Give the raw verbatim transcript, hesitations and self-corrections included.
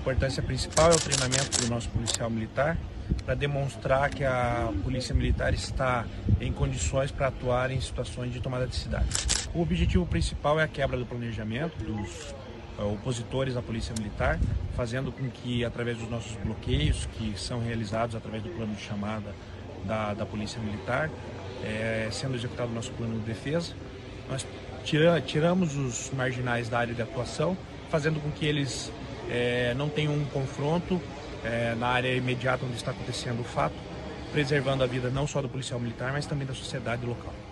importância principal é o treinamento do nosso policial militar, para demonstrar que a Polícia Militar está em condições para atuar em situações de tomada de cidade. O objetivo principal é a quebra do planejamento dos uh, opositores à Polícia Militar, fazendo com que, através dos nossos bloqueios, que são realizados através do plano de chamada da, da Polícia Militar, é, sendo executado o nosso plano de defesa, nós tira, tiramos os marginais da área de atuação, fazendo com que eles é, não tenham um confronto é, na área imediata onde está acontecendo o fato, preservando a vida não só do policial militar, mas também da sociedade local.